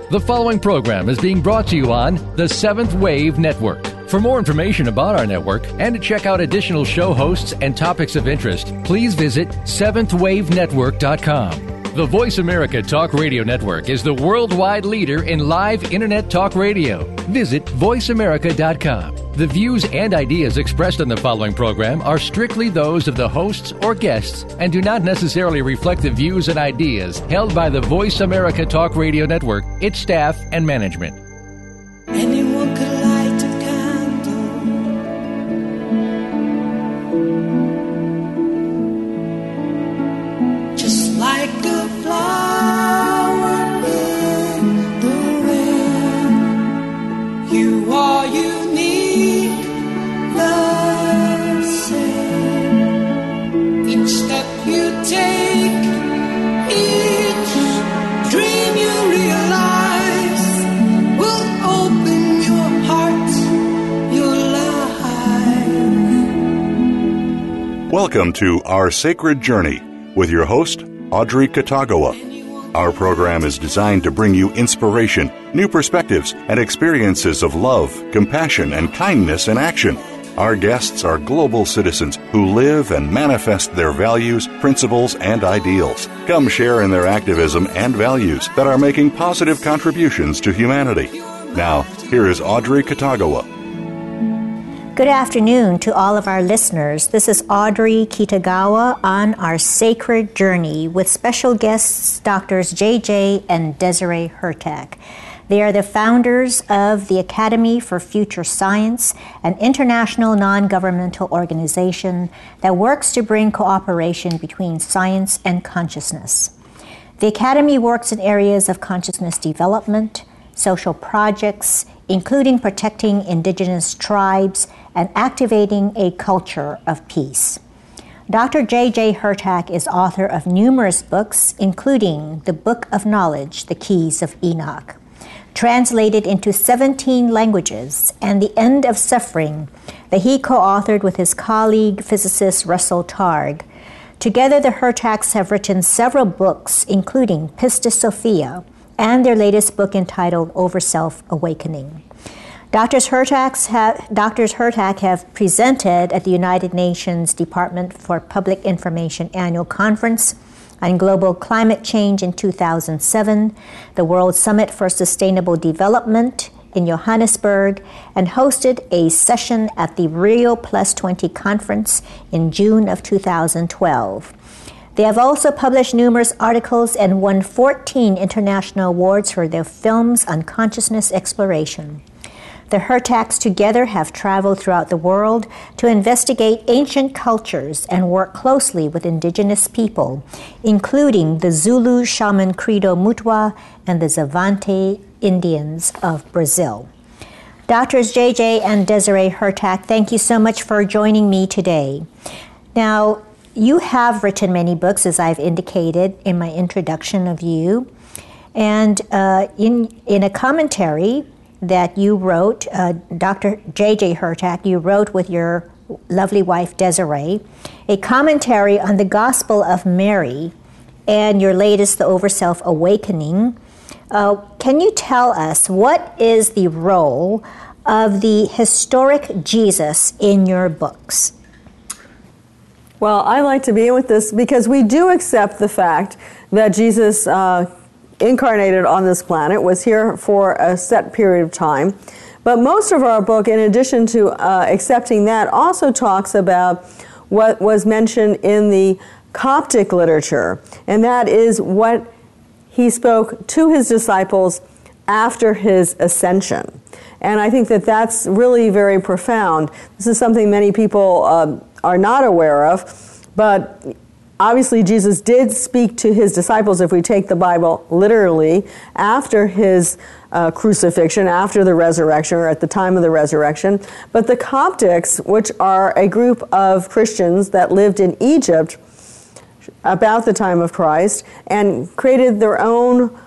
The following program is being brought to you on the Seventh Wave Network. For more information about our network and to check out additional show hosts and topics of interest, please visit seventhwavenetwork.com. The Voice America Talk Radio Network is the worldwide leader in live Internet talk radio. Visit voiceamerica.com. The views and ideas expressed on the following program are strictly those of the hosts or guests and do not necessarily reflect the views and ideas held by the Voice America Talk Radio Network, its staff, and management. Anyone could light a candle, just like a flower in the wind. You are unique, the same. Each step you take, each dream you realize will open your heart, your life. Welcome to Our Sacred Journey with your host, Audrey Katagawa. Our program is designed to bring you inspiration, new perspectives, and experiences of love, compassion, and kindness in action. Our guests are global citizens who live and manifest their values, principles, and ideals. Come share in their activism and values that are making positive contributions to humanity. Now, here is Audrey Katagawa. Good afternoon to all of our listeners. This is Audrey Kitagawa on Our Sacred Journey with special guests Drs. J.J. and Desiree Hurtak. They are the founders of the Academy for Future Science, an international non-governmental organization that works to bring cooperation between science and consciousness. The Academy works in areas of consciousness development, social projects, including protecting indigenous tribes and activating a culture of peace. Dr. J.J. Hurtak is author of numerous books, including The Book of Knowledge, The Keys of Enoch, translated into 17 languages, and The End of Suffering, that he co-authored with his colleague, physicist Russell Targ. Together, the Hurtaks have written several books, including Pistis Sophia, and their latest book entitled Over Self-Awakening. Drs. Hurtak have presented at the United Nations Department for Public Information Annual Conference on Global Climate Change in 2007, the World Summit for Sustainable Development in Johannesburg, and hosted a session at the Rio Plus 20 conference in June of 2012. They have also published numerous articles and won 14 international awards for their films on consciousness exploration. The Hurtaks together have traveled throughout the world to investigate ancient cultures and work closely with indigenous people, including the Zulu shaman Credo Mutwa and the Xavante Indians of Brazil. Drs. J.J. and Desiree Hurtak, thank you so much for joining me today. Now, you have written many books, as I've indicated in my introduction of you, and in a commentary that you wrote, Dr. J.J. Hurtak, you wrote with your lovely wife Desiree, a commentary on the Gospel of Mary and your latest, The Over Self-Awakening. Can you tell us what is the role of the historic Jesus in your books? Well, I like to begin with this because we do accept the fact that Jesus incarnated on this planet, was here for a set period of time. But most of our book, in addition to accepting that, also talks about what was mentioned in the Coptic literature, and that is what he spoke to his disciples after his ascension. And I think that that's really very profound. This is something many people are not aware of, but obviously Jesus did speak to his disciples, if we take the Bible literally, after his crucifixion, after the resurrection, or at the time of the resurrection. But the Coptics, which are a group of Christians that lived in Egypt about the time of Christ and created their own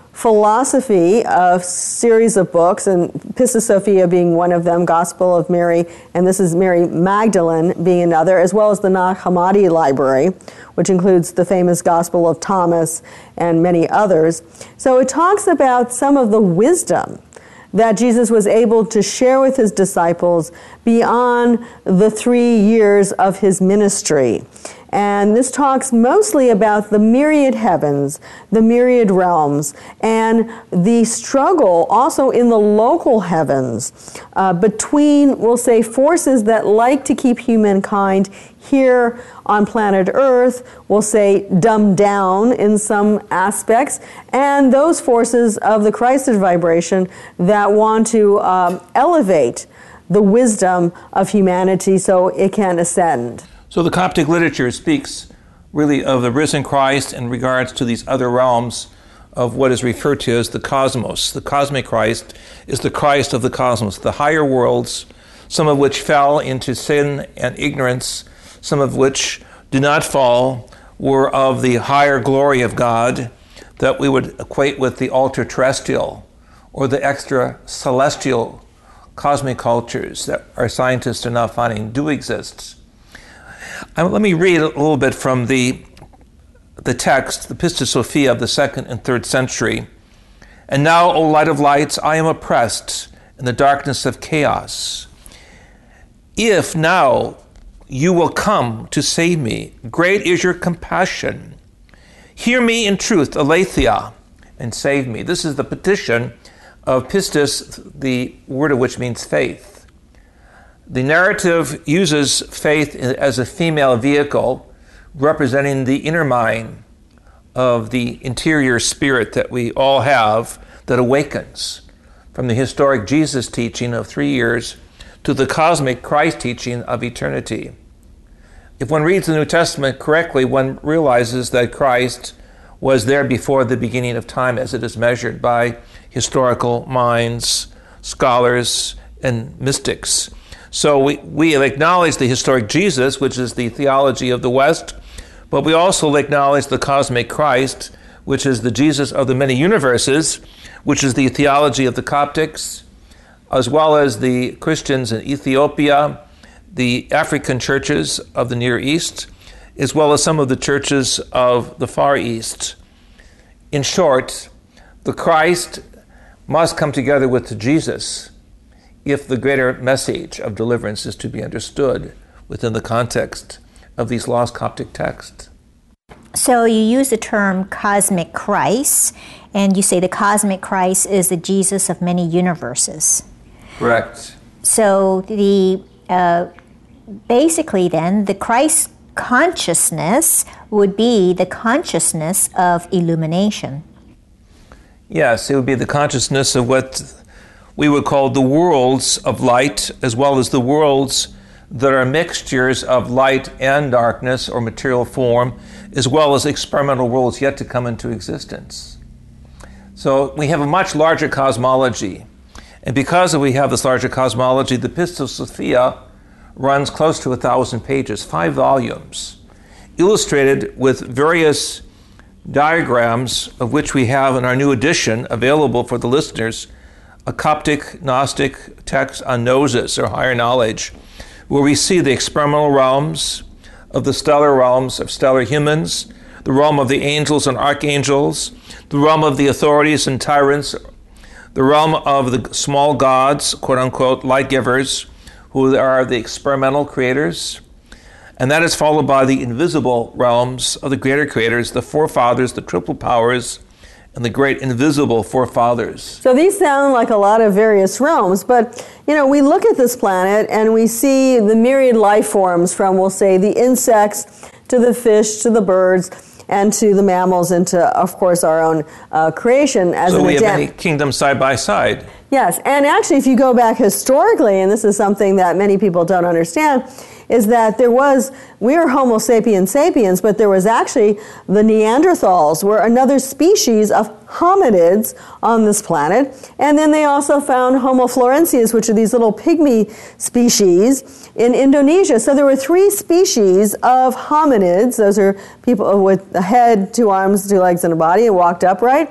philosophy, a series of books, and Pistis Sophia being one of them, Gospel of Mary, and this is Mary Magdalene being another, as well as the Nag Hammadi Library, which includes the famous Gospel of Thomas and many others. So it talks about some of the wisdom that Jesus was able to share with his disciples beyond the 3 years of his ministry. And this talks mostly about the myriad heavens, the myriad realms, and the struggle also in the local heavens between, we'll say, forces that like to keep humankind here on planet Earth, we'll say, dumbed down in some aspects, and those forces of the Christed vibration that want to elevate the wisdom of humanity so it can ascend. So the Coptic literature speaks really of the risen Christ in regards to these other realms of what is referred to as the cosmos. The cosmic Christ is the Christ of the cosmos, the higher worlds, some of which fell into sin and ignorance, some of which do not fall, were of the higher glory of God that we would equate with the ultra-terrestrial or the extra-celestial cosmic cultures that our scientists are now finding do exist. Let me read a little bit from the text, the Pistis Sophia of the 2nd and 3rd century. And now, O light of lights, I am oppressed in the darkness of chaos. If now you will come to save me, great is your compassion. Hear me in truth, aletheia, and save me. This is the petition of Pistis, the word of which means faith. The narrative uses faith as a female vehicle representing the inner mind of the interior spirit that we all have that awakens from the historic Jesus teaching of 3 years to the cosmic Christ teaching of eternity. If one reads the New Testament correctly, one realizes that Christ was there before the beginning of time as it is measured by historical minds, scholars, and mystics. So we acknowledge the historic Jesus, which is the theology of the West, but we also acknowledge the cosmic Christ, which is the Jesus of the many universes, which is the theology of the Coptics, as well as the Christians in Ethiopia, the African churches of the Near East, as well as some of the churches of the Far East. In short, the Christ must come together with the Jesus if the greater message of deliverance is to be understood within the context of these lost Coptic texts. So you use the term cosmic Christ, and you say the cosmic Christ is the Jesus of many universes. Correct. So the basically then, the Christ consciousness would be the consciousness of illumination. Yes, it would be the consciousness of what we would call the worlds of light, as well as the worlds that are mixtures of light and darkness or material form, as well as experimental worlds yet to come into existence. So we have a much larger cosmology. And because we have this larger cosmology, the Pistis Sophia runs close to 1,000 pages, 5 volumes, illustrated with various diagrams, of which we have in our new edition available for the listeners, a Coptic Gnostic text on gnosis, or higher knowledge, where we see the experimental realms of the stellar realms of stellar humans, the realm of the angels and archangels, the realm of the authorities and tyrants, the realm of the small gods, quote-unquote, light givers, who are the experimental creators. And that is followed by the invisible realms of the greater creators, the forefathers, the triple powers, and the great invisible forefathers. So these sound like a lot of various realms, but we look at this planet and we see the myriad life forms from, we'll say, the insects to the fish to the birds and to the mammals and to, of course, our own creation as an So we have many kingdoms side by side. Yes, and actually if you go back historically, and this is something that many people don't understand, is that we are Homo sapiens sapiens, but there was actually the Neanderthals were another species of hominids on this planet. And then they also found Homo florensis, which are these little pygmy species in Indonesia. So there were 3 species of hominids. Those are people with a head, 2 arms, 2 legs, and a body, and walked upright.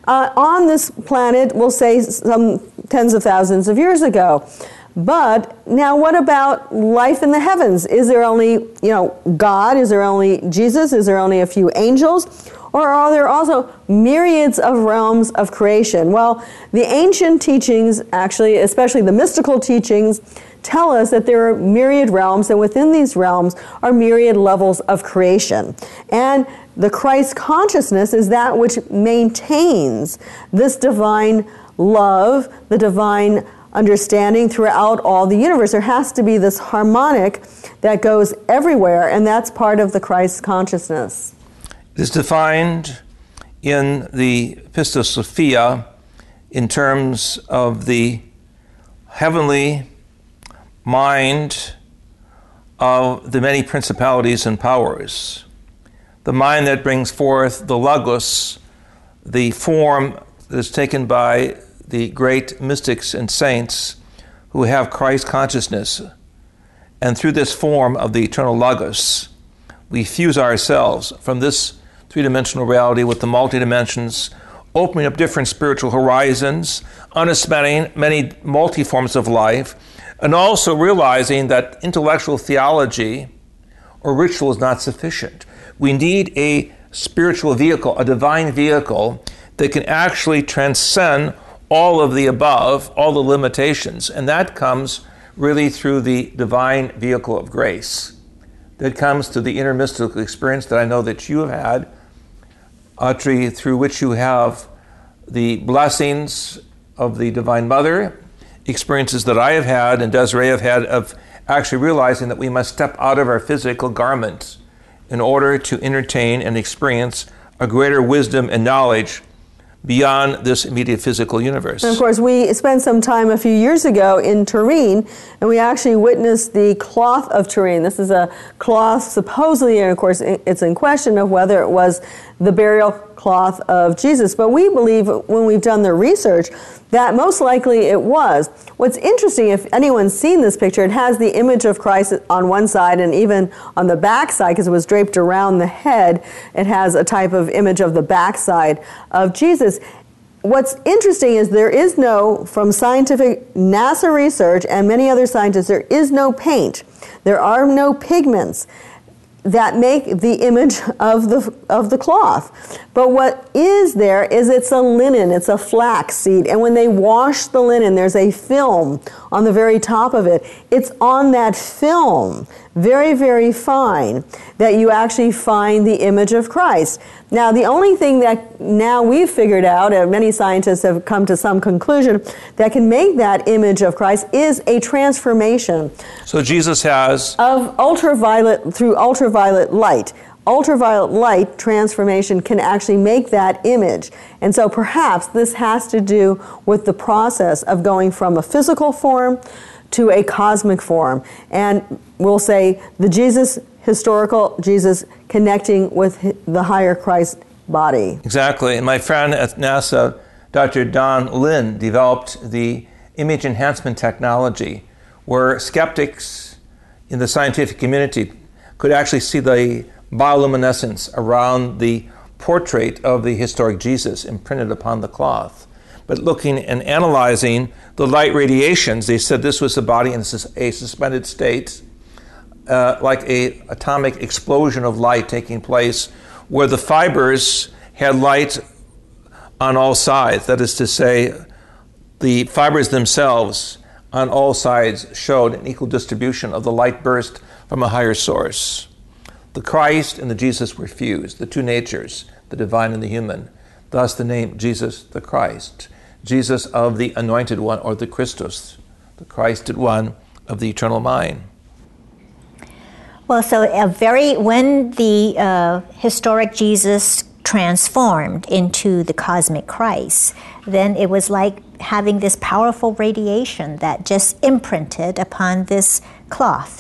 on this planet, we'll say some tens of thousands of years ago. But now what about life in the heavens? Is there only, God? Is there only Jesus? Is there only a few angels? Or are there also myriads of realms of creation? Well, the ancient teachings, actually, especially the mystical teachings, tell us that there are myriad realms, and within these realms are myriad levels of creation. And the Christ consciousness is that which maintains this divine love, the divine understanding throughout all the universe. There has to be this harmonic that goes everywhere, and that's part of the Christ consciousness. It is defined in the Pistis Sophia in terms of the heavenly mind of the many principalities and powers. The mind that brings forth the Logos, the form that is taken by the great mystics and saints who have Christ consciousness. And through this form of the eternal Logos, we fuse ourselves from this three-dimensional reality with the multi-dimensions, opening up different spiritual horizons, understanding many multi-forms of life, and also realizing that intellectual theology or ritual is not sufficient. We need a spiritual vehicle, a divine vehicle that can actually transcend all of the above, all the limitations, and that comes really through the divine vehicle of grace. That comes to the inner mystical experience that I know that you have had, Audrey, through which you have the blessings of the Divine Mother, experiences that I have had and Desiree have had of actually realizing that we must step out of our physical garments in order to entertain and experience a greater wisdom and knowledge beyond this immediate physical universe. And of course, we spent some time a few years ago in Turin, and we actually witnessed the cloth of Turin. This is a cloth supposedly, and of course, it's in question of whether it was the burial cloth of Jesus. But we believe, when we've done the research, that most likely it was. What's interesting, if anyone's seen this picture, it has the image of Christ on one side, and even on the back side, because it was draped around the head, it has a type of image of the backside of Jesus. What's interesting is there is no, from scientific NASA research and many other scientists, there is no paint. There are no pigments that make the image of the cloth. But what is there is it's a linen, it's a flax seed, and when they wash the linen, there's a film on the very top of it. It's on that film, very, very fine, that you actually find the image of Christ. Now, the only thing that now we've figured out, and many scientists have come to some conclusion, that can make that image of Christ is a transformation. So Jesus has... of ultraviolet, through ultraviolet light. Ultraviolet light transformation can actually make that image. And so perhaps this has to do with the process of going from a physical form to a cosmic form. And we'll say the Jesus, historical Jesus, connecting with the higher Christ body. Exactly. And my friend at NASA, Dr. Don Lin, developed the image enhancement technology where skeptics in the scientific community could actually see the bioluminescence around the portrait of the historic Jesus imprinted upon the cloth. But looking and analyzing the light radiations, they said this was the body in a suspended state, like an atomic explosion of light taking place, where the fibers had light on all sides. That is to say, the fibers themselves on all sides showed an equal distribution of the light burst from a higher source. The Christ and the Jesus were fused, the two natures, the divine and the human. Thus the name Jesus the Christ, Jesus of the Anointed One, or the Christus, the Christed One of the eternal mind. Well, so when the historic Jesus transformed into the cosmic Christ, then it was like having this powerful radiation that just imprinted upon this cloth.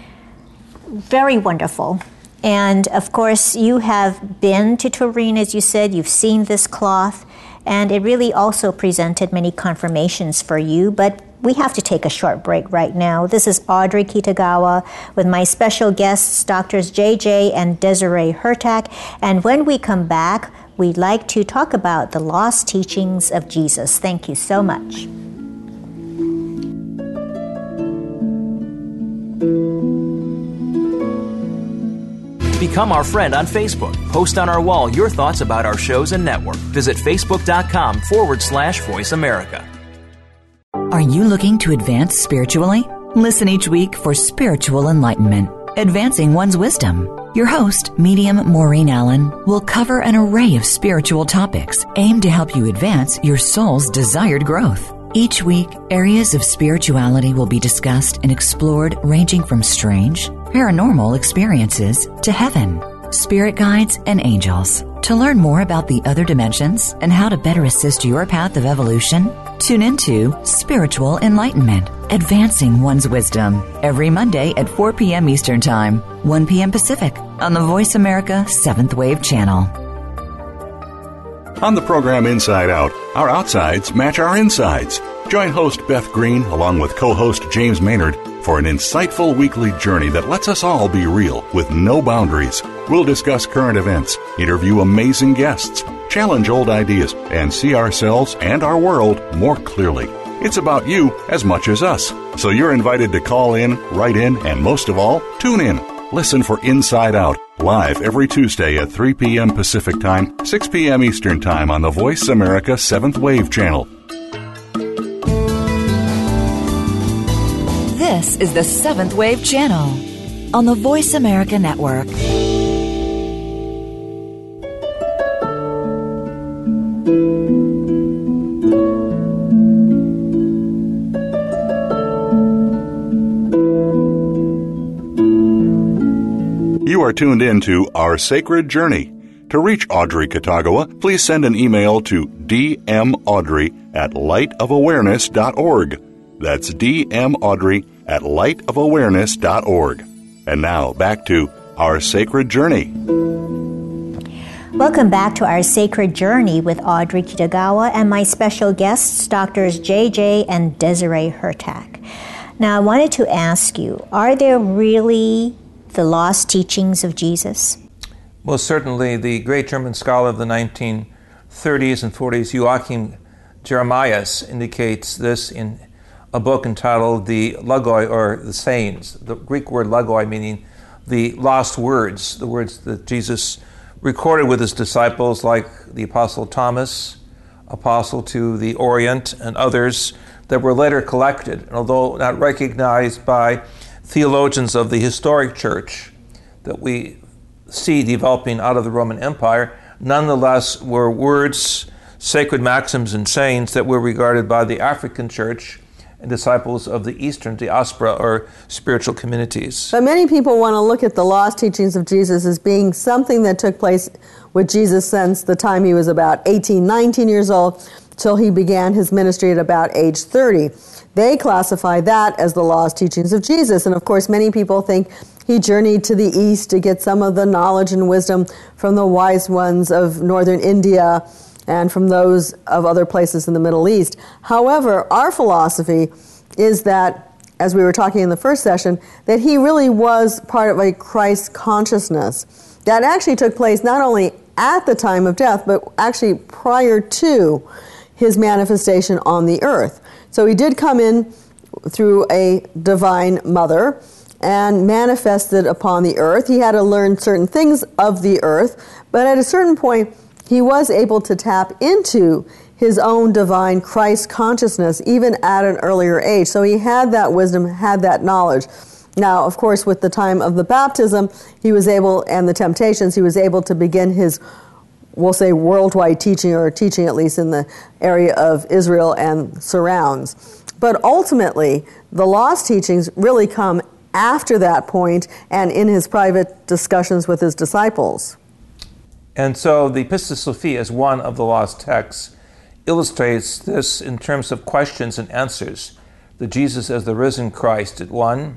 Very wonderful. And of course, you have been to Turin, as you said, you've seen this cloth, and it really also presented many confirmations for you, but we have to take a short break right now. This is Audrey Kitagawa with my special guests, Doctors JJ and Desiree Hurtak, and when we come back, we'd like to talk about the lost teachings of Jesus. Thank you so much. Become our friend on Facebook. Post on our wall your thoughts about our shows and network. Visit facebook.com/Voice America. Are you looking to advance spiritually? Listen each week for Spiritual Enlightenment, Advancing One's Wisdom. Your host, medium Maureen Allen, will cover an array of spiritual topics aimed to help you advance your soul's desired growth. Each week, areas of spirituality will be discussed and explored, ranging from strange, paranormal experiences to heaven, spirit guides, and angels. To learn more about the other dimensions and how to better assist your path of evolution, tune into Spiritual Enlightenment, Advancing One's Wisdom, every Monday at 4 p.m. Eastern Time, 1 p.m. Pacific, on the Voice America 7th Wave channel. On the program Inside Out, our outsides match our insides. Join host Beth Green along with co-host James Maynard for an insightful weekly journey that lets us all be real with no boundaries. We'll discuss current events, interview amazing guests, challenge old ideas, and see ourselves and our world more clearly. It's about you as much as us. So you're invited to call in, write in, and most of all, tune in. Listen for Inside Out, live every Tuesday at 3 p.m. Pacific Time, 6 p.m. Eastern Time on the Voice America 7th Wave channel. This is the 7th Wave channel on the Voice America Network. You are tuned in to Our Sacred Journey. To reach Audrey Kitagawa, please send an email to dmaudrey@lightofawareness.org. That's dmaudrey@lightofawareness.org. And now, back to Our Sacred Journey. Welcome back to Our Sacred Journey with Audrey Kitagawa and my special guests, Doctors JJ and Desiree Hurtak. Now, I wanted to ask you, are there really the lost teachings of Jesus? Well, certainly the great German scholar of the 1930s and 40s, Joachim Jeremias, indicates this in a book entitled The Logoi, or the Sayings, the Greek word logoi meaning the lost words, the words that Jesus recorded with his disciples, like the Apostle Thomas, apostle to the Orient, and others that were later collected, and although not recognized by theologians of the historic church that we see developing out of the Roman Empire, nonetheless were words, sacred maxims, and sayings that were regarded by the African church and disciples of the Eastern diaspora or spiritual communities. But many people want to look at the lost teachings of Jesus as being something that took place with Jesus since the time he was about 18, 19 years old, till he began his ministry at about age 30. They classify that as the lost teachings of Jesus. And of course, many people think he journeyed to the east to get some of the knowledge and wisdom from the wise ones of northern India and from those of other places in the Middle East. However, our philosophy is that, as we were talking in the first session, that he really was part of a Christ consciousness that actually took place not only at the time of death, but actually prior to his manifestation on the earth. So he did come in through a divine mother and manifested upon the earth. He had to learn certain things of the earth, but at a certain point, he was able to tap into his own divine Christ consciousness even at an earlier age. So he had that wisdom, had that knowledge. Now, of course, with the time of the baptism, he was able, and the temptations, he was able to begin his, we'll say, worldwide teaching, or teaching at least in the area of Israel and surrounds. But ultimately, the lost teachings really come after that point and in his private discussions with his disciples. And so the Pistis Sophia, as one of the lost texts, illustrates this in terms of questions and answers. That Jesus, as the risen Christ, at one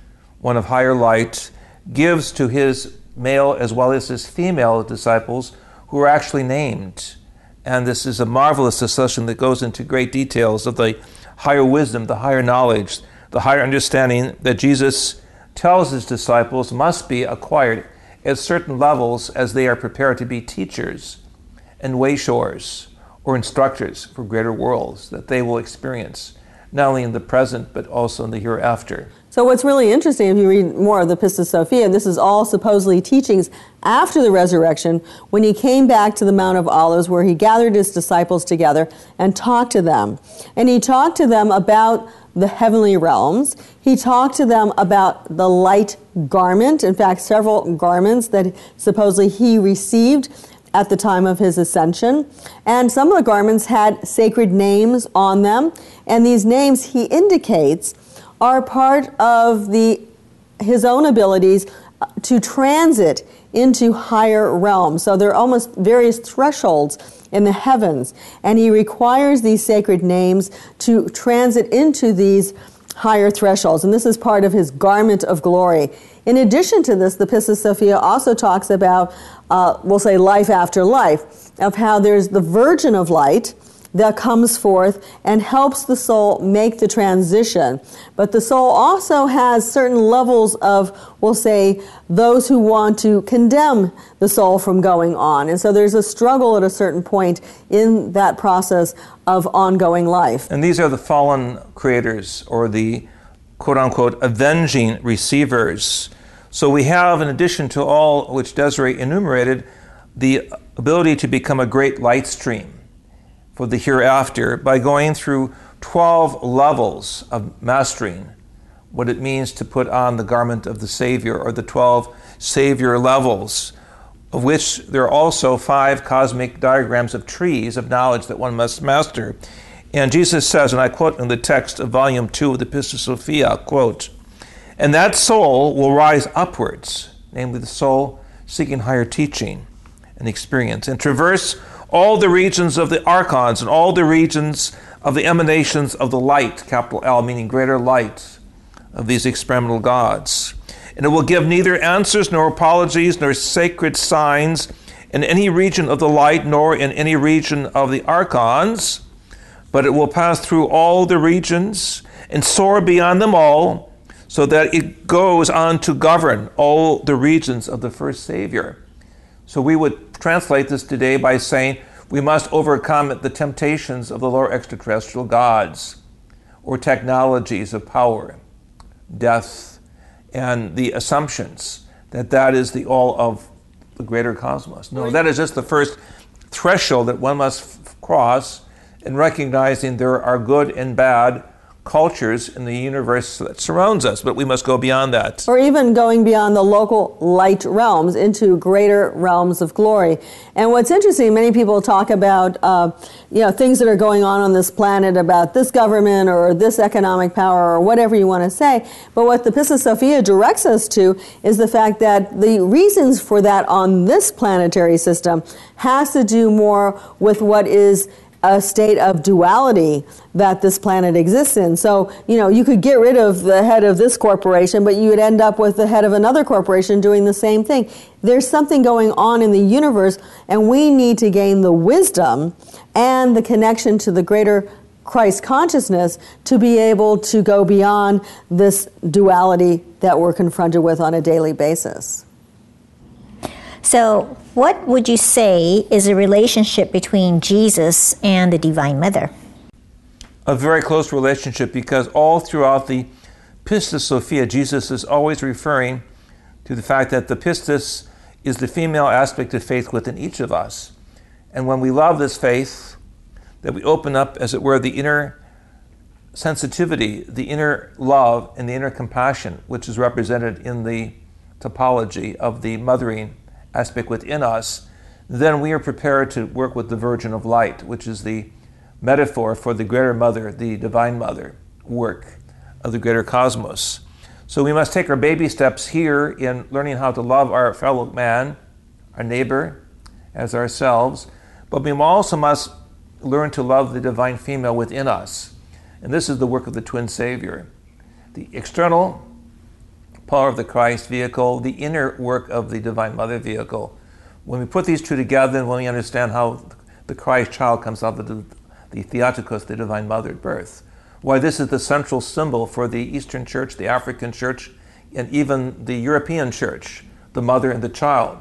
of higher light, gives to his male as well as his female disciples who are actually named. And this is a marvelous discussion that goes into great details of the higher wisdom, the higher knowledge, the higher understanding that Jesus tells his disciples must be acquired at certain levels as they are prepared to be teachers. and wayshores or instructors for greater worlds that they will experience, not only in the present, but also in the hereafter. So what's really interesting, if you read more of the Pistis Sophia, and this is all supposedly teachings after the resurrection, when he came back to the Mount of Olives, where he gathered his disciples together and talked to them. And he talked to them about the heavenly realms. He talked to them about the light garment, in fact, several garments that supposedly he received at the time of his ascension. And some of the garments had sacred names on them, and these names, he indicates, are part of his own abilities to transit into higher realms. So there are almost various thresholds in the heavens, and he requires these sacred names to transit into these higher thresholds, and this is part of his garment of glory. In addition to this, the Pistis Sophia also talks about, we'll say, life after life, of how there's the virgin of light that comes forth and helps the soul make the transition. But the soul also has certain levels of, we'll say, those who want to condemn the soul from going on. And so there's a struggle at a certain point in that process of ongoing life. And these are the fallen creators, or the quote-unquote avenging receivers. So we have, in addition to all which Desiree enumerated, the ability to become a great light stream for the hereafter by going through 12 levels of mastering what it means to put on the garment of the Savior, or the 12 Savior levels, of which there are also 5 cosmic diagrams of trees of knowledge that one must master. And Jesus says, and I quote in the text of volume 2 of the Pistis Sophia, quote, "And that soul will rise upwards," namely the soul seeking higher teaching and experience, and traverse all the regions of the archons and all the regions of the emanations of the light, capital L, meaning greater light, of these experimental gods. And it will give neither answers nor apologies nor sacred signs in any region of the light nor in any region of the archons, but it will pass through all the regions and soar beyond them all, so that it goes on to govern all the regions of the first Savior. So we would translate this today by saying we must overcome the temptations of the lower extraterrestrial gods, or technologies of power, death, and the assumptions that that is the all of the greater cosmos. No, that is just the first threshold that one must cross in recognizing there are good and bad cultures in the universe that surrounds us, but we must go beyond that. Or even going beyond the local light realms into greater realms of glory. And what's interesting, many people talk about things that are going on this planet, about this government or this economic power or whatever you want to say. But what the Pistis Sophia directs us to is the fact that the reasons for that on this planetary system has to do more with what is a state of duality that this planet exists in. So, you could get rid of the head of this corporation, but you would end up with the head of another corporation doing the same thing. There's something going on in the universe, and we need to gain the wisdom and the connection to the greater Christ consciousness to be able to go beyond this duality that we're confronted with on a daily basis. So, what would you say is the relationship between Jesus and the Divine Mother? A very close relationship, because all throughout the Pistis Sophia, Jesus is always referring to the fact that the pistis is the female aspect of faith within each of us. And when we love this faith, that we open up, as it were, the inner sensitivity, the inner love, and the inner compassion, which is represented in the topology of the mothering aspect within us, then we are prepared to work with the Virgin of Light, which is the metaphor for the greater mother, the Divine Mother work of the greater cosmos. So we must take our baby steps here in learning how to love our fellow man, our neighbor, as ourselves, but we also must learn to love the divine female within us. And this is the work of the twin Savior. The external power of the Christ vehicle, the inner work of the Divine Mother vehicle. When we put these two together, and when we understand how the Christ child comes out of the Theotokos, the Divine Mother at birth, why this is the central symbol for the Eastern Church, the African Church, and even the European Church, the mother and the child.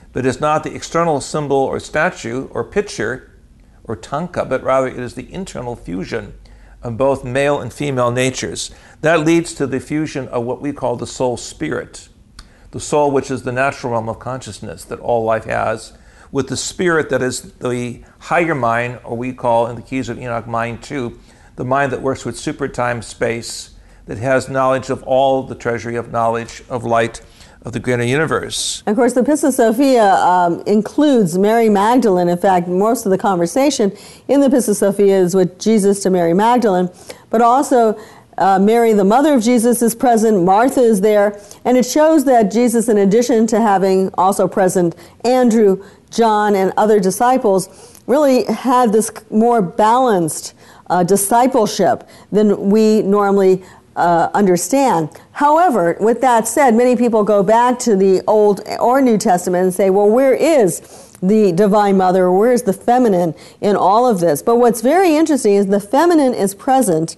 but is not the external symbol or statue or picture or tanka, but rather it is the internal fusion of both male and female natures. That leads to the fusion of what we call the soul spirit, the soul which is the natural realm of consciousness that all life has, with the spirit that is the higher mind, or we call in the Keys of Enoch mind 2, the mind that works with super time space, that has knowledge of all the treasury of knowledge of light of the greater universe. Of course, the Pistis Sophia includes Mary Magdalene. In fact, most of the conversation in the Pistis Sophia is with Jesus to Mary Magdalene, but also Mary, the mother of Jesus, is present. Martha is there, and it shows that Jesus, in addition to having also present Andrew, John, and other disciples, really had this more balanced discipleship than we normally understand. However, with that said, many people go back to the Old or New Testament and say, well, where is the Divine Mother? Where is the feminine in all of this? But what's very interesting is the feminine is present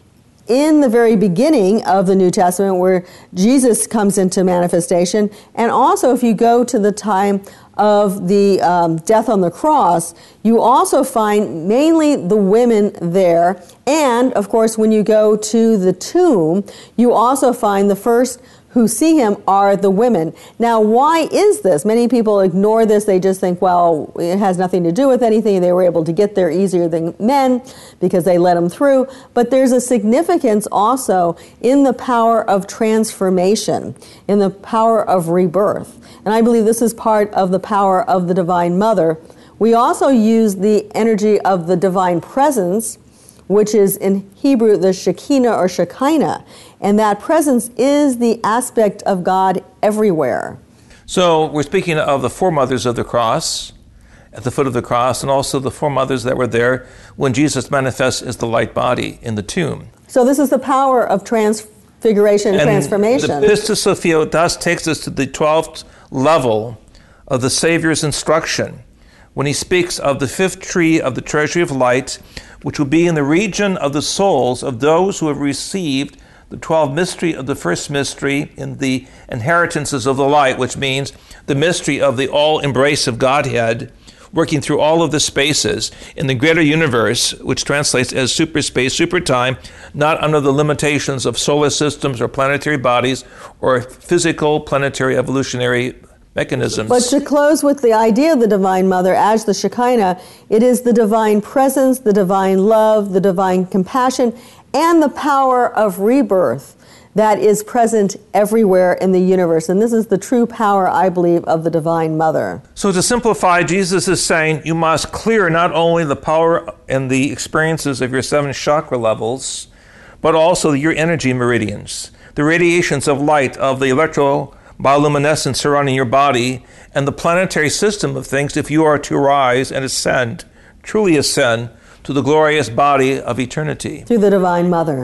in the very beginning of the New Testament, where Jesus comes into manifestation. And also, if you go to the time of the death on the cross, you also find mainly the women there. And, of course, when you go to the tomb, you also find the first who see him are the women. Now, why is this? Many people ignore this. They just think, well, it has nothing to do with anything. They were able to get there easier than men because they let them through. But there's a significance also in the power of transformation, in the power of rebirth. And I believe this is part of the power of the Divine Mother. We also use the energy of the Divine Presence, which is in Hebrew the Shekinah or Shekinah. And that presence is the aspect of God everywhere. So we're speaking of the four mothers of the cross, at the foot of the cross, and also the four mothers that were there when Jesus manifests as the light body in the tomb. So this is the power of transfiguration and transformation. The Pistis Sophia thus takes us to the 12th level of the Savior's instruction when he speaks of the fifth tree of the treasury of light, which will be in the region of the souls of those who have received the 12 mystery of the first mystery in the inheritances of the light, which means the mystery of the all-embrace of Godhead, working through all of the spaces in the greater universe, which translates as super space, super time, not under the limitations of solar systems or planetary bodies or physical planetary evolutionary mechanisms. But to close with the idea of the Divine Mother as the Shekinah, it is the divine presence, the divine love, the divine compassion, and the power of rebirth that is present everywhere in the universe. And this is the true power, I believe, of the Divine Mother. So to simplify, Jesus is saying you must clear not only the power and the experiences of your 7 chakra levels, but also your energy meridians, the radiations of light of the electrobioluminescence surrounding your body, and the planetary system of things if you are to rise and ascend, truly ascend, to the glorious body of eternity. Through the Divine Mother.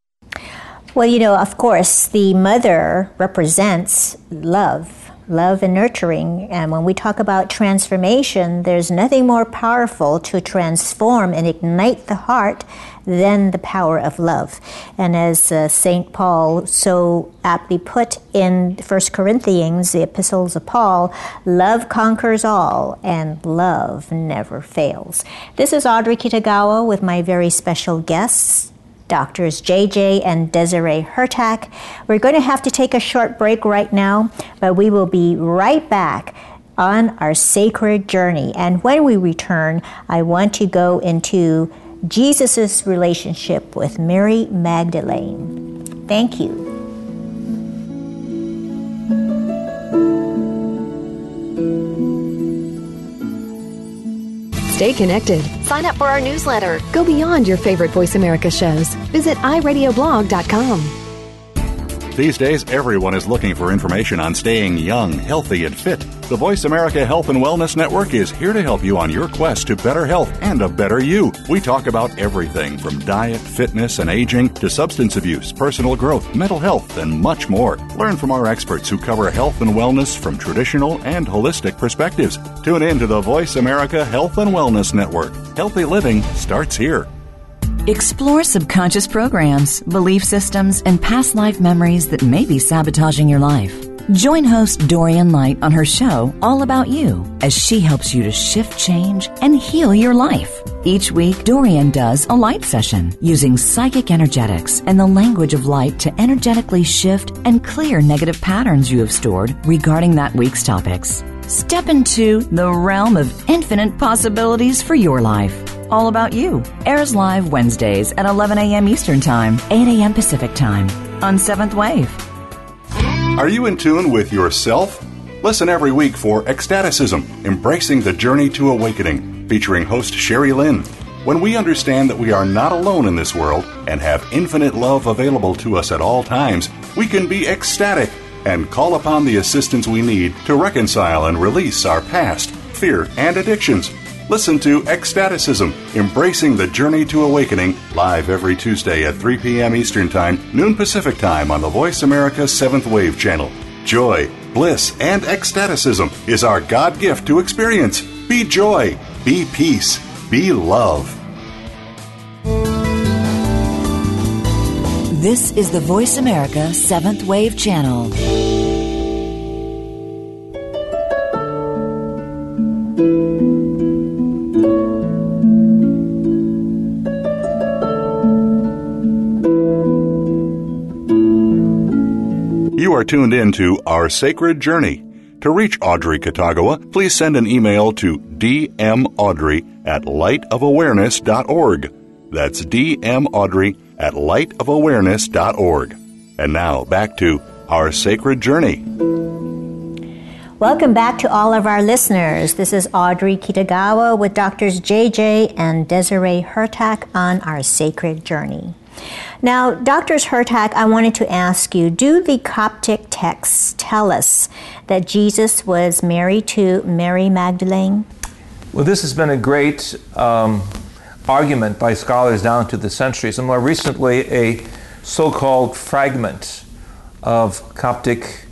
Well, you know, of course, the mother represents love and nurturing. And when we talk about transformation, there's nothing more powerful to transform and ignite the heart than the power of love. And as St. Paul so aptly put in 1 Corinthians, the epistles of Paul, love conquers all and love never fails. This is Audrey Kitagawa with my very special guests, Doctors JJ and Desiree Hurtak. We're going to have to take a short break right now, but we will be right back on our sacred journey. And when we return, I want to go into Jesus' relationship with Mary Magdalene. Thank you. Stay connected. Sign up for our newsletter. Go beyond your favorite Voice America shows. Visit iradioblog.com. These days, everyone is looking for information on staying young, healthy, and fit. The Voice America Health and Wellness Network is here to help you on your quest to better health and a better you. We talk about everything from diet, fitness, and aging to substance abuse, personal growth, mental health, and much more. Learn from our experts who cover health and wellness from traditional and holistic perspectives. Tune in to the Voice America Health and Wellness Network. Healthy living starts here. Explore subconscious programs, belief systems, and past life memories that may be sabotaging your life. Join host Dorian Light on her show, All About You, as she helps you to shift change and heal your life. Each week, Dorian does a light session using psychic energetics and the language of light to energetically shift and clear negative patterns you have stored regarding that week's topics. Step into the realm of infinite possibilities for your life. All About You airs live Wednesdays at 11 a.m. Eastern Time, 8 a.m. Pacific Time on 7th Wave. Are you in tune with yourself? Listen every week for Ecstaticism, Embracing the Journey to Awakening, featuring host Sherry Lynn. When we understand that we are not alone in this world and have infinite love available to us at all times, we can be ecstatic and call upon the assistance we need to reconcile and release our past, fear, and addictions. Listen to Ecstaticism, Embracing the Journey to Awakening, live every Tuesday at 3 p.m. Eastern Time, noon Pacific Time on the Voice America 7th Wave channel. Joy, bliss, and ecstaticism is our God gift to experience. Be joy, be peace, be love. This is the Voice America 7th Wave channel. You are tuned in to Our Sacred Journey. To reach Audrey Kitagawa, please send an email to dmaudrey@lightofawareness.org. That's dmaudrey@lightofawareness.org. And now, back to Our Sacred Journey. Welcome back to all of our listeners. This is Audrey Kitagawa with Doctors JJ and Desiree Hurtak on Our Sacred Journey. Now, Drs. Hurtak, I wanted to ask you, do the Coptic texts tell us that Jesus was married to Mary Magdalene? Well, this has been a great argument by scholars down through the centuries, and more recently a so-called fragment of Coptic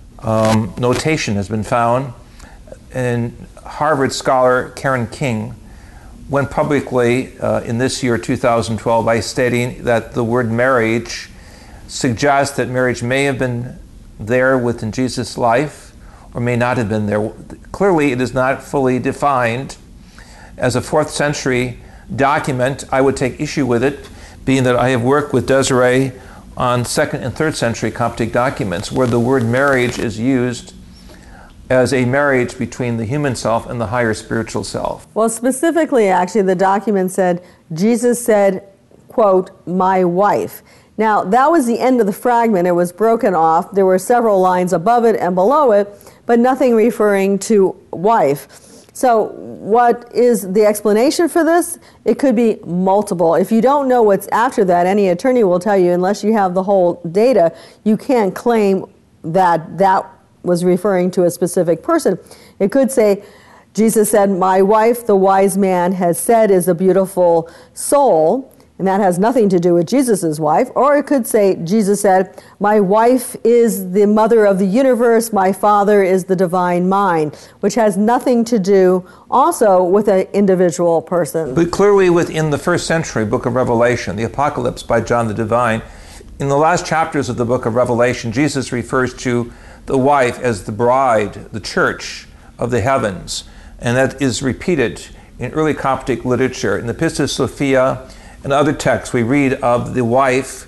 notation has been found. And Harvard scholar Karen King went publicly in this year, 2012, by stating that the word marriage suggests that marriage may have been there within Jesus' life or may not have been there. Clearly, it is not fully defined. As a 4th century document, I would take issue with it, being that I have worked with Desiree on 2nd and 3rd century Coptic documents where the word marriage is used as a marriage between the human self and the higher spiritual self. Well, specifically, actually, the document said, Jesus said, quote, my wife. Now, that was the end of the fragment. It was broken off. There were several lines above it and below it, but nothing referring to wife. So what is the explanation for this? It could be multiple. If you don't know what's after that, any attorney will tell you, unless you have the whole data, you can't claim that that was referring to a specific person. It could say, Jesus said, my wife, the wise man has said, is a beautiful soul, and that has nothing to do with Jesus' wife. Or it could say, Jesus said, my wife is the mother of the universe, my father is the divine mind, which has nothing to do also with an individual person. But clearly within the 1st century book of Revelation, the Apocalypse by John the Divine, in the last chapters of the book of Revelation, Jesus refers to the wife as the bride, the church of the heavens. And that is repeated in early Coptic literature. In the Pistis Sophia and other texts, we read of the wife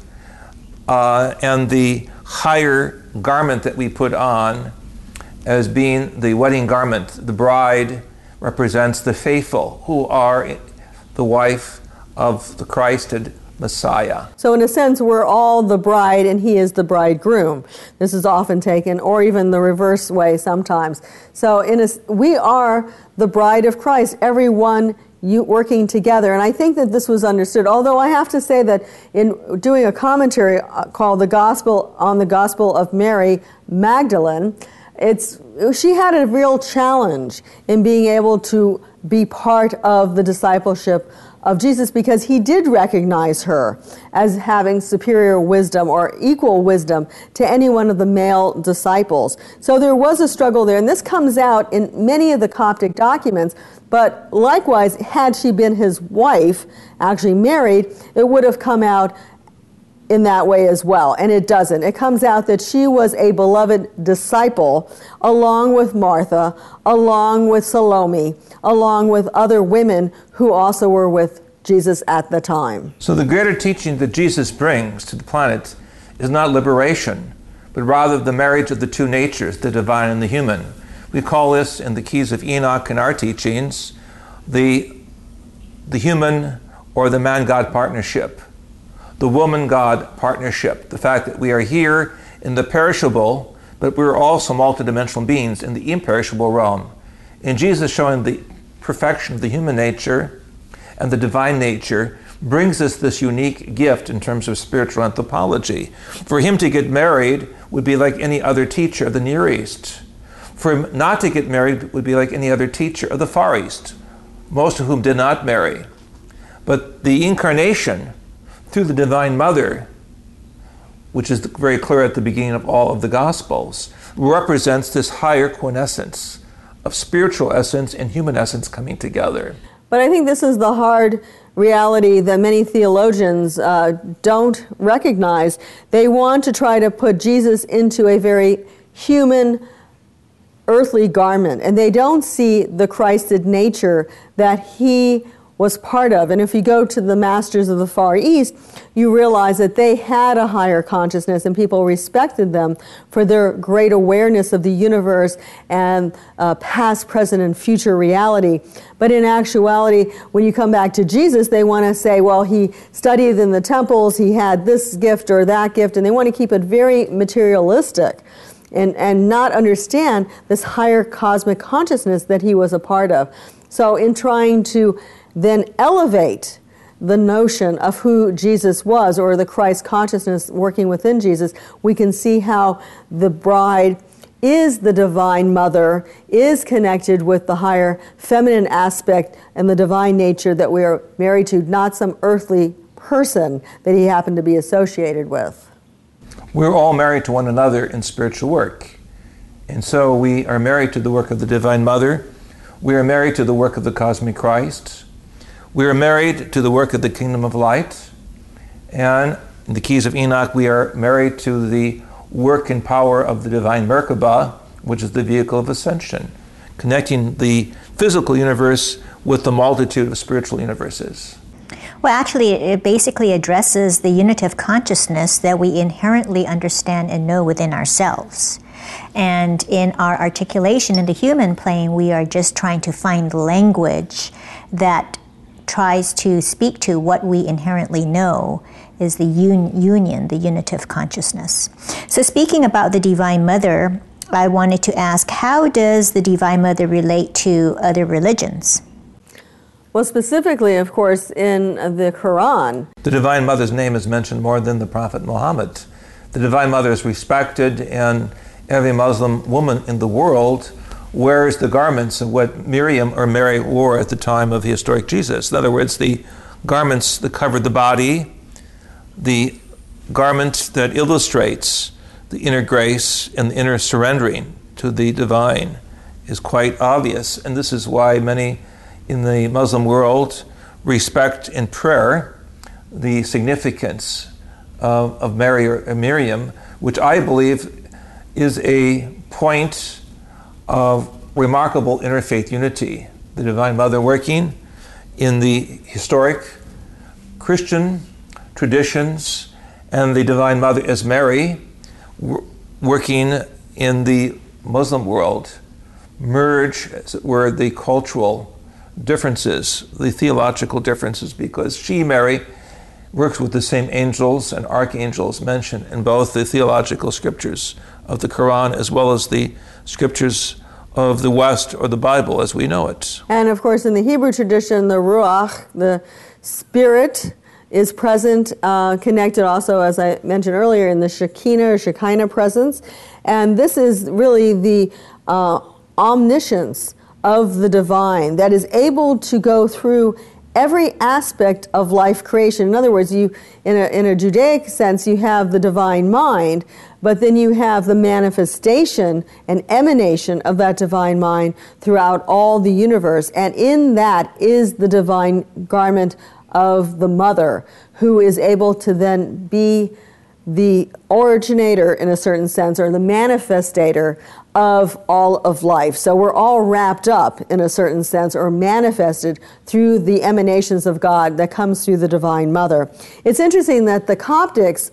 and the higher garment that we put on as being the wedding garment. The bride represents the faithful who are the wife of the Christed Messiah. So in a sense, we're all the bride and he is the bridegroom. This is often taken, or even the reverse way sometimes. So we are the bride of Christ, everyone working together. And I think that this was understood, although I have to say that in doing a commentary called The Gospel on the Gospel of Mary Magdalene, she had a real challenge in being able to be part of the discipleship of Jesus, because he did recognize her as having superior wisdom or equal wisdom to any one of the male disciples. So there was a struggle there, and this comes out in many of the Coptic documents. But likewise, had she been his wife, actually married, it would have come out in that way as well, and it doesn't. It comes out that she was a beloved disciple along with Martha, along with Salome, along with other women who also were with Jesus at the time. So the greater teaching that Jesus brings to the planet is not liberation, but rather the marriage of the two natures, the divine and the human. We call this in the Keys of Enoch in our teachings the human or the man-God partnership, the woman-God partnership, the fact that we are here in the perishable, but we're also multidimensional beings in the imperishable realm. In Jesus showing the perfection of the human nature and the divine nature brings us this unique gift in terms of spiritual anthropology. For him to get married would be like any other teacher of the Near East. For him not to get married would be like any other teacher of the Far East, most of whom did not marry. But the incarnation through the Divine Mother, which is very clear at the beginning of all of the Gospels, represents this higher quintessence of spiritual essence and human essence coming together. But I think this is the hard reality that many theologians don't recognize. They want to try to put Jesus into a very human, earthly garment, and they don't see the Christed nature that he was part of. And if you go to the masters of the Far East, you realize that they had a higher consciousness and people respected them for their great awareness of the universe and past, present, and future reality. But in actuality, when you come back to Jesus, they want to say, well, he studied in the temples, he had this gift or that gift, and they want to keep it very materialistic and not understand this higher cosmic consciousness that he was a part of. So in trying to then elevate the notion of who Jesus was, or the Christ consciousness working within Jesus, we can see how the bride is the divine mother, is connected with the higher feminine aspect and the divine nature that we are married to, not some earthly person that he happened to be associated with. We're all married to one another in spiritual work. And so we are married to the work of the Divine Mother. We are married to the work of the Cosmic Christ. We are married to the work of the Kingdom of Light. And in the Keys of Enoch, we are married to the work and power of the Divine Merkabah, which is the vehicle of ascension, connecting the physical universe with the multitude of spiritual universes. Well, actually, it basically addresses the unitive consciousness that we inherently understand and know within ourselves. And in our articulation in the human plane, we are just trying to find language that tries to speak to what we inherently know is the union, the unitive consciousness. So speaking about the Divine Mother, I wanted to ask, how does the Divine Mother relate to other religions? Well, specifically, of course, in the Quran, the Divine Mother's name is mentioned more than the Prophet Muhammad. The Divine Mother is respected, and every Muslim woman in the world wears the garments of what Miriam or Mary wore at the time of the historic Jesus. In other words, the garments that cover the body, the garment that illustrates the inner grace and the inner surrendering to the divine is quite obvious. And this is why many in the Muslim world respect in prayer the significance of Mary or Miriam, which I believe is a point of remarkable interfaith unity. The Divine Mother working in the historic Christian traditions, and the Divine Mother as Mary working in the Muslim world merge, as it were, the cultural differences, the theological differences, because she, Mary, works with the same angels and archangels mentioned in both the theological scriptures of the Quran as well as the scriptures of the West, or the Bible as we know it. And of course, in the Hebrew tradition, the Ruach, the Spirit, is present, connected also, as I mentioned earlier, in the Shekinah presence. And this is really the omniscience of the divine that is able to go through every aspect of life creation. In other words, you, in a Judaic sense, you have the divine mind, but then you have the manifestation and emanation of that divine mind throughout all the universe. And in that is the divine garment of the mother, who is able to then be the originator, in a certain sense, or the manifestator of all of life. So we're all wrapped up, in a certain sense, or manifested through the emanations of God that comes through the Divine Mother. It's interesting that the Coptics,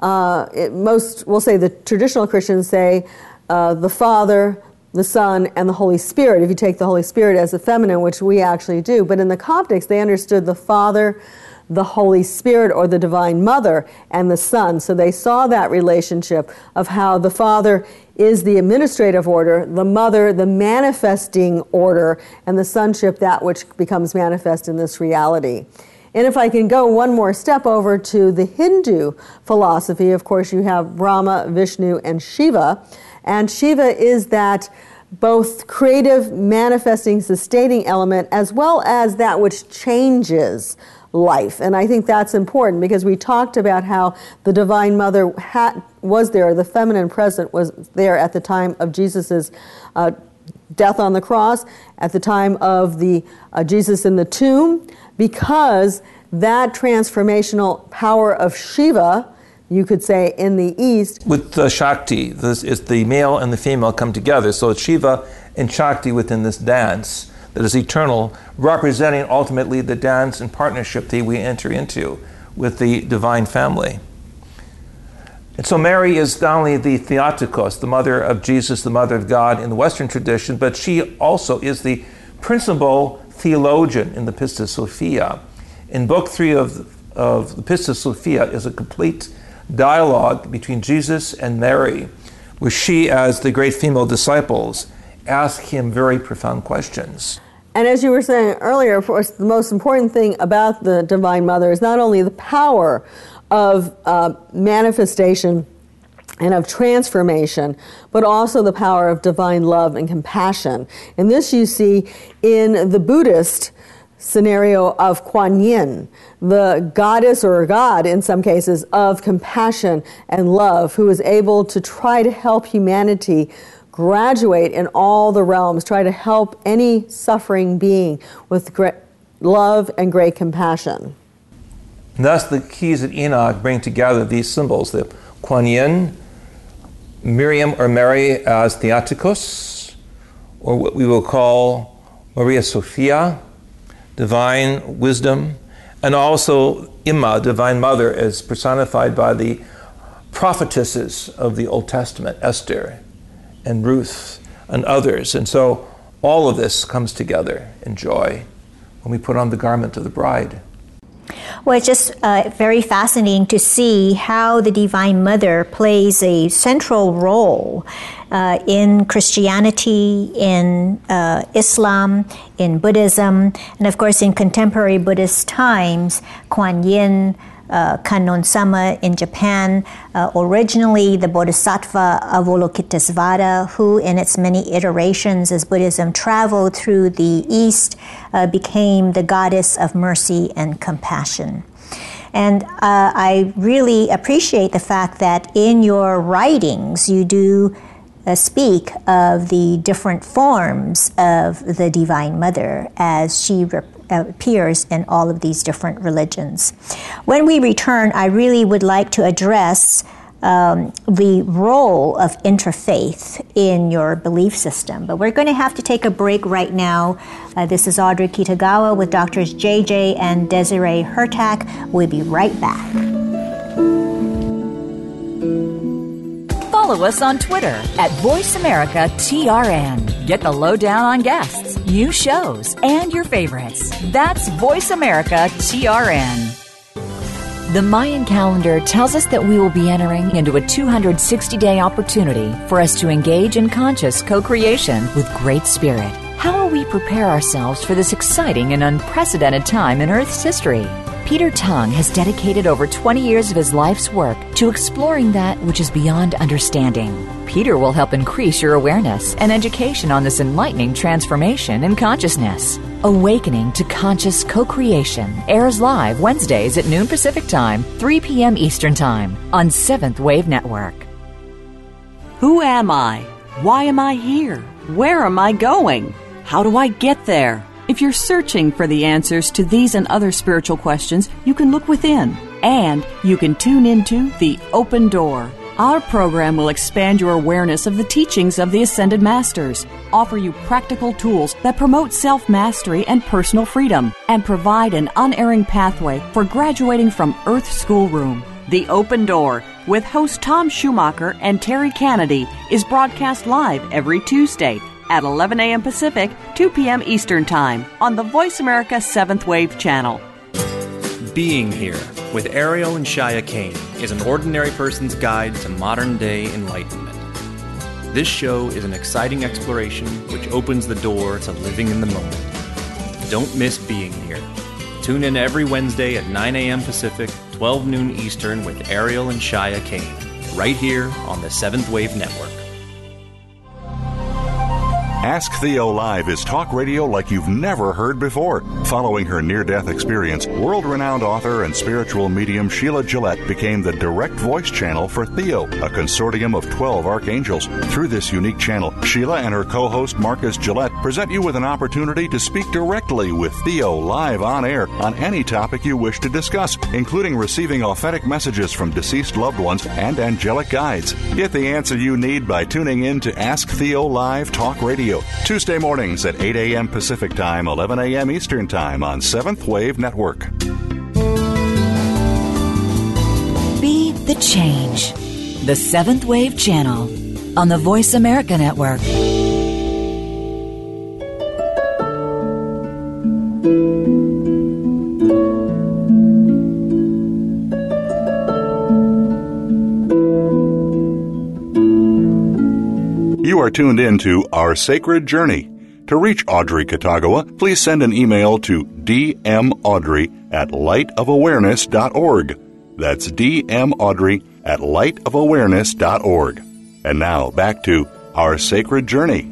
we'll say the traditional Christians say the Father, the Son, and the Holy Spirit, if you take the Holy Spirit as the feminine, which we actually do. But in the Coptics, they understood the Father, the Holy Spirit, or the Divine Mother, and the Son. So they saw that relationship of how the Father is the administrative order, the Mother the manifesting order, and the Sonship that which becomes manifest in this reality. And if I can go one more step over to the Hindu philosophy, of course you have Brahma, Vishnu, and Shiva. And Shiva is that both creative, manifesting, sustaining element, as well as that which changes life. And I think that's important because we talked about how the Divine Mother was there, the feminine presence was there at the time of Jesus' death on the cross, at the time of the Jesus in the tomb, because that transformational power of Shiva, you could say, in the East. With the Shakti, this is the male and the female come together. So it's Shiva and Shakti within this dance that is eternal, representing ultimately the dance and partnership that we enter into with the divine family. And so Mary is not only the Theotokos, the mother of Jesus, the mother of God in the Western tradition, but she also is the principal theologian in the Pistis Sophia. In Book 3 of the Pistis Sophia is a complete dialogue between Jesus and Mary, where she, as the great female disciples, ask him very profound questions. And as you were saying earlier, of course, the most important thing about the Divine Mother is not only the power of manifestation and of transformation, but also the power of divine love and compassion. And this you see in the Buddhist scenario of Kuan Yin, the goddess or god in some cases of compassion and love, who is able to try to help humanity graduate in all the realms, try to help any suffering being with great love and great compassion. And thus the keys at Enoch bring together these symbols, the Kuan Yin, Miriam or Mary as Theotokos, or what we will call Maria Sophia, divine wisdom, and also Imma, Divine Mother, as personified by the prophetesses of the Old Testament, Esther and Ruth and others. And so all of this comes together in joy when we put on the garment of the bride. Well, it's just very fascinating to see how the Divine Mother plays a central role in Christianity, in Islam, in Buddhism, and of course in contemporary Buddhist times, Kuan Yin, Kannon Sama in Japan, originally the Bodhisattva Avalokitesvara, who in its many iterations as Buddhism traveled through the East, became the goddess of mercy and compassion. And I really appreciate the fact that in your writings you do speak of the different forms of the Divine Mother as she appears in all of these different religions. When we return, I really would like to address the role of interfaith in your belief system. But we're going to have to take a break right now. This is Audrey Kitagawa with Drs. JJ and Desiree Hurtak. We'll be right back. Follow us on Twitter at VoiceAmericaTRN. Get the lowdown on guests, new shows, and your favorites. That's VoiceAmericaTRN. The Mayan calendar tells us that we will be entering into a 260-day opportunity for us to engage in conscious co-creation with Great Spirit. How will we prepare ourselves for this exciting and unprecedented time in Earth's history? Peter Tong has dedicated over 20 years of his life's work to exploring that which is beyond understanding. Peter will help increase your awareness and education on this enlightening transformation in consciousness. Awakening to Conscious Co-Creation airs live Wednesdays at noon Pacific Time, 3 p.m. Eastern Time on Seventh Wave Network. Who am I? Why am I here? Where am I going? How do I get there? If If you're searching for the answers to these and other spiritual questions, you can look within, and you can tune into The Open Door. Our program will expand your awareness of the teachings of the Ascended Masters, offer you practical tools that promote self-mastery and personal freedom, and provide an unerring pathway for graduating from Earth Schoolroom. The Open Door, with host Tom Schumacher and Terry Kennedy, is broadcast live every Tuesday at 11 a.m. Pacific, 2 p.m. Eastern Time on the Voice America 7th Wave channel. Being Here with Ariel and Shia Kane is an ordinary person's guide to modern-day enlightenment. This show is an exciting exploration which opens the door to living in the moment. Don't miss Being Here. Tune in every Wednesday at 9 a.m. Pacific, 12 noon Eastern with Ariel and Shia Kane, right here on the 7th Wave Network. Ask Theo Live is talk radio like you've never heard before. Following her near-death experience, world-renowned author and spiritual medium Sheila Gillette became the direct voice channel for Theo, a consortium of 12 archangels. Through this unique channel, Sheila and her co-host Marcus Gillette present you with an opportunity to speak directly with Theo live on air on any topic you wish to discuss, including receiving authentic messages from deceased loved ones and angelic guides. Get the answer you need by tuning in to Ask Theo Live Talk Radio, Tuesday mornings at 8 a.m. Pacific Time, 11 a.m. Eastern Time on 7th Wave Network. Be the change. The 7th Wave Channel on the Voice America Network. You are tuned in to Our Sacred Journey. To reach Audrey Katagawa, please send an email to dmaudrey@lightofawareness.org. That's dmaudrey@lightofawareness.org. And now, back to Our Sacred Journey.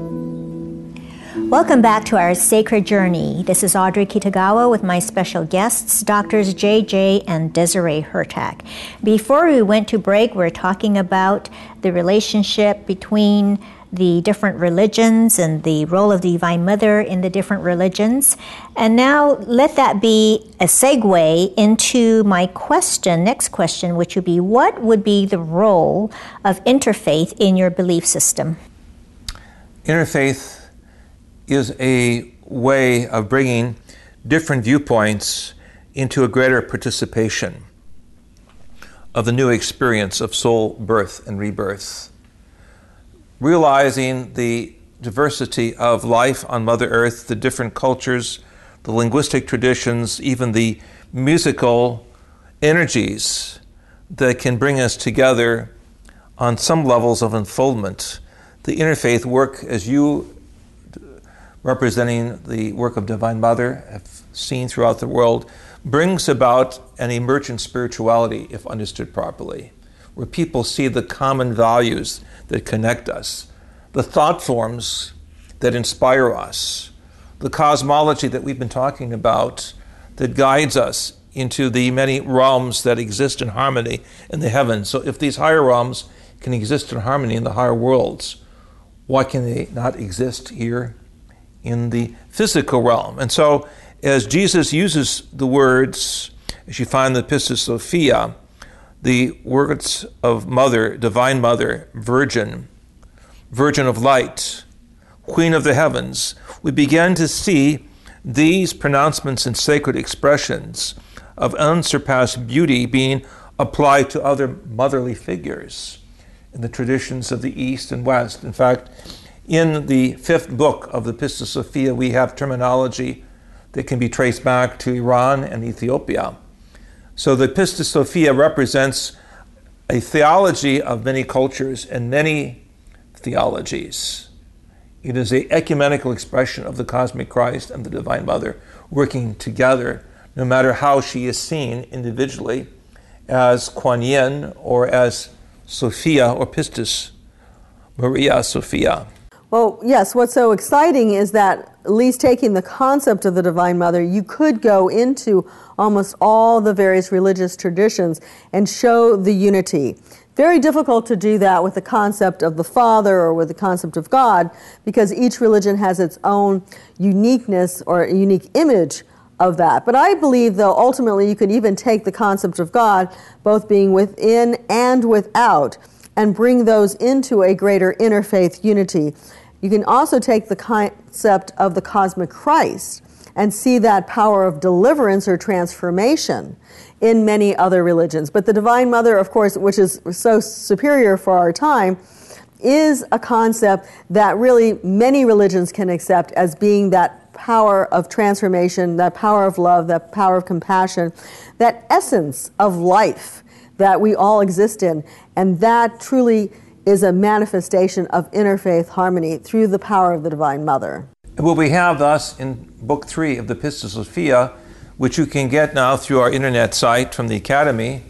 Welcome back to Our Sacred Journey. This is Audrey Kitagawa with my special guests, Doctors JJ and Desiree Hurtak. Before we went to break, we were talking about the relationship between the different religions and the role of the Divine Mother in the different religions. And now let that be a segue into my question, next question, which would be, what would be the role of interfaith in your belief system? Interfaith is a way of bringing different viewpoints into a greater participation of the new experience of soul birth and rebirth. Realizing the diversity of life on Mother Earth, the different cultures, the linguistic traditions, even the musical energies that can bring us together on some levels of unfoldment. The interfaith work, as you representing the work of Divine Mother have seen throughout the world, brings about an emergent spirituality, if understood properly, where people see the common values that connect us, the thought forms that inspire us, the cosmology that we've been talking about that guides us into the many realms that exist in harmony in the heavens. So if these higher realms can exist in harmony in the higher worlds, why can they not exist here in the physical realm? And so as Jesus uses the words, as you find the Pistis Sophia, the words of Mother, Divine Mother, Virgin, Virgin of Light, Queen of the Heavens, we begin to see these pronouncements and sacred expressions of unsurpassed beauty being applied to other motherly figures in the traditions of the East and West. In fact, in the 5th book of the Pistis Sophia, we have terminology that can be traced back to Iran and Ethiopia. So the Pistis Sophia represents a theology of many cultures and many theologies. It is an ecumenical expression of the cosmic Christ and the Divine Mother working together, no matter how she is seen individually as Kuan Yin or as Sophia or Pistis Maria Sophia. Well, yes, what's so exciting is that, at least taking the concept of the Divine Mother, you could go into almost all the various religious traditions and show the unity. Very difficult to do that with the concept of the Father or with the concept of God, because each religion has its own uniqueness or a unique image of that. But I believe, though, ultimately you could even take the concept of God, both being within and without, and bring those into a greater interfaith unity. You can also take the concept of the cosmic Christ and see that power of deliverance or transformation in many other religions. But the Divine Mother, of course, which is so superior for our time, is a concept that really many religions can accept as being that power of transformation, that power of love, that power of compassion, that essence of life that we all exist in. And that truly is a manifestation of interfaith harmony through the power of the Divine Mother. What we have thus in Book 3 of the Pistis Sophia, which you can get now through our internet site from the Academy,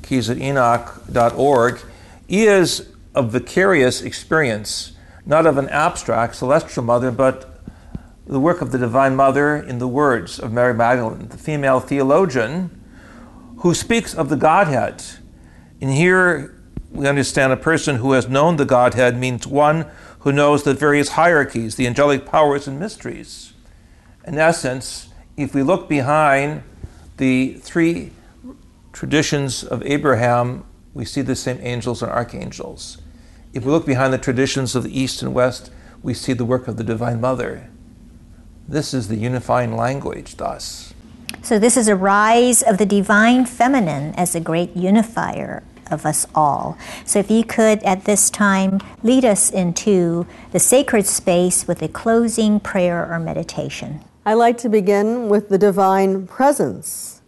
keysofenoch.org, is a vicarious experience, not of an abstract celestial mother, but the work of the Divine Mother in the words of Mary Magdalene, the female theologian, who speaks of the Godhead. And here we understand a person who has known the Godhead means one who knows the various hierarchies, the angelic powers and mysteries. In essence, if we look behind the three traditions of Abraham, we see the same angels and archangels. If we look behind the traditions of the East and West, we see the work of the Divine Mother. This is the unifying language, thus. So this is a rise of the divine feminine as a great unifier of us all. So if you could at this time lead us into the sacred space with a closing prayer or meditation. I like to begin with the divine presence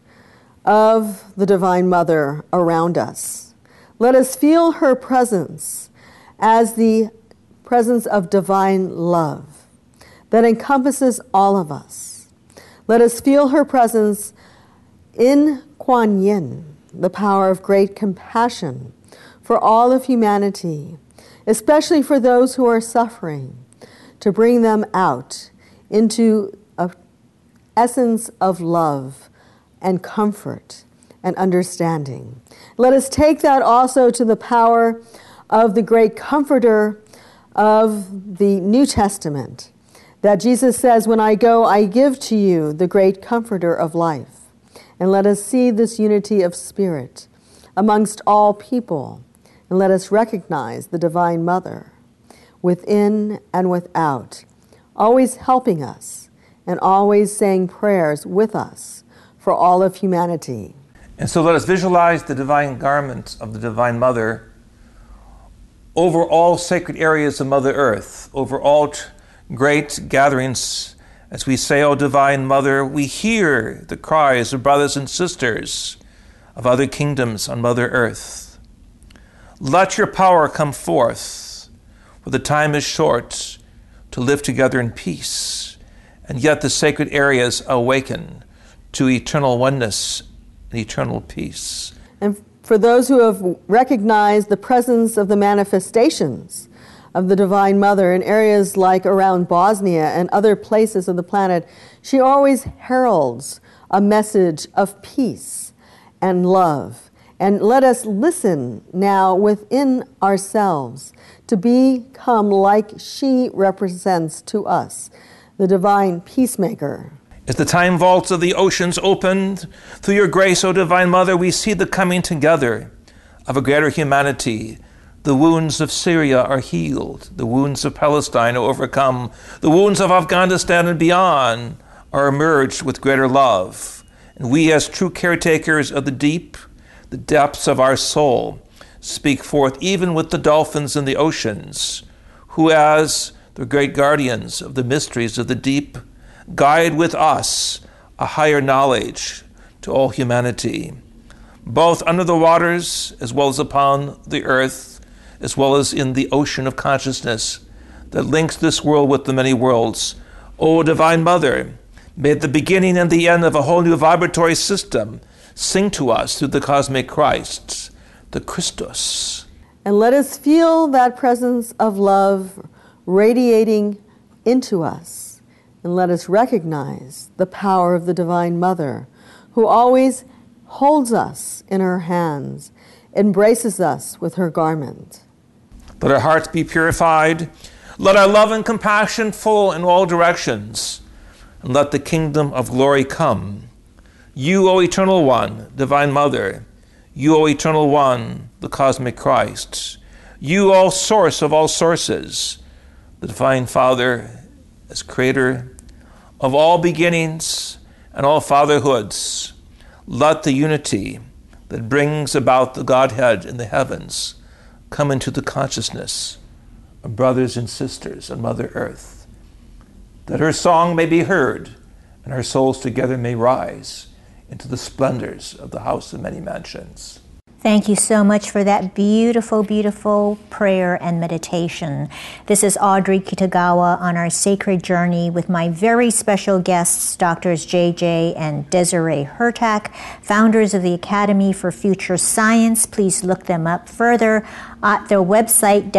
of the Divine Mother around us. Let us feel her presence as the presence of divine love that encompasses all of us. Let us feel her presence in Kuan Yin, the power of great compassion for all of humanity, especially for those who are suffering, to bring them out into an essence of love and comfort and understanding. Let us take that also to the power of the great comforter of the New Testament, that Jesus says, "When I go, I give to you the great comforter of life." And let us see this unity of spirit amongst all people, and let us recognize the Divine Mother within and without, always helping us and always saying prayers with us for all of humanity. And so let us visualize the divine garments of the Divine Mother over all sacred areas of Mother Earth, over all great gatherings. As we say, O Divine Mother, we hear the cries of brothers and sisters of other kingdoms on Mother Earth. Let your power come forth, for the time is short to live together in peace, and yet the sacred areas awaken to eternal oneness and eternal peace. And for those who have recognized the presence of the manifestations of the Divine Mother in areas like around Bosnia and other places of the planet, she always heralds a message of peace and love. And let us listen now within ourselves to become like she represents to us, the divine peacemaker. As the time vaults of the oceans opened, through your grace, O Divine Mother, we see the coming together of a greater humanity. The wounds of Syria are healed. The wounds of Palestine are overcome. The wounds of Afghanistan and beyond are emerged with greater love. And we, as true caretakers of the deep, the depths of our soul, speak forth even with the dolphins in the oceans, who, as the great guardians of the mysteries of the deep, guide with us a higher knowledge to all humanity, both under the waters as well as upon the earth, as well as in the ocean of consciousness that links this world with the many worlds. O Divine Mother, may the beginning and the end of a whole new vibratory system sing to us through the cosmic Christ, the Christus. And let us feel that presence of love radiating into us, and let us recognize the power of the Divine Mother, who always holds us in her hands, embraces us with her garment. Let our hearts be purified. Let our love and compassion flow in all directions. And let the kingdom of glory come. You, O Eternal One, Divine Mother. You, O Eternal One, the Cosmic Christ. You, O Source of all sources. The Divine Father, as Creator of all beginnings and all fatherhoods. Let the unity that brings about the Godhead in the heavens come into the consciousness of brothers and sisters on Mother Earth, that her song may be heard and our souls together may rise into the splendors of the house of many mansions. Thank you so much for that beautiful, beautiful prayer and meditation. This is Audrey Kitagawa on our sacred journey with my very special guests, Drs. JJ and Desiree Hurtak, founders of the Academy for Future Science. Please look them up further at their website,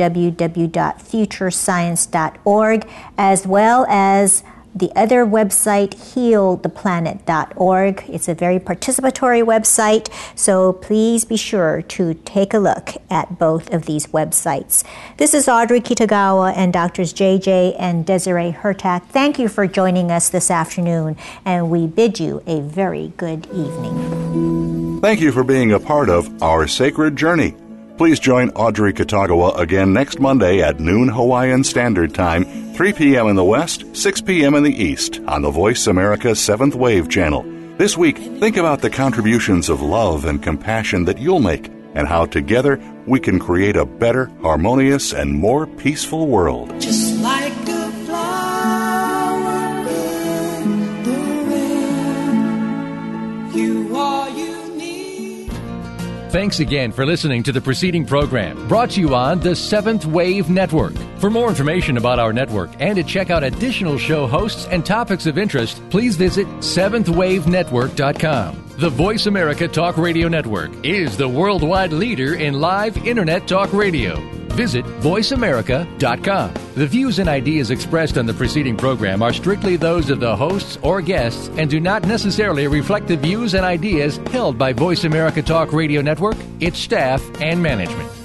www.futurescience.org, as well as the other website, healtheplanet.org. It's a very participatory website, so please be sure to take a look at both of these websites. This is Audrey Kitagawa and Drs. JJ and Desiree Hurtak. Thank you for joining us this afternoon, and we bid you a very good evening. Thank you for being a part of Our Sacred Journey. Please join Audrey Kitagawa again next Monday at noon Hawaiian Standard Time, 3 p.m. in the West, 6 p.m. in the East, on the Voice America 7th Wave channel. This week, think about the contributions of love and compassion that you'll make, and how together we can create a better, harmonious, and more peaceful world. Just like a flower in the rain, you are unique. Thanks again for listening to the preceding program, brought to you on the 7th Wave Network. For more information about our network and to check out additional show hosts and topics of interest, please visit 7thwavenetwork.com. The Voice America Talk Radio Network is the worldwide leader in live Internet talk radio. Visit voiceamerica.com. The views and ideas expressed on the preceding program are strictly those of the hosts or guests and do not necessarily reflect the views and ideas held by Voice America Talk Radio Network, its staff, and management.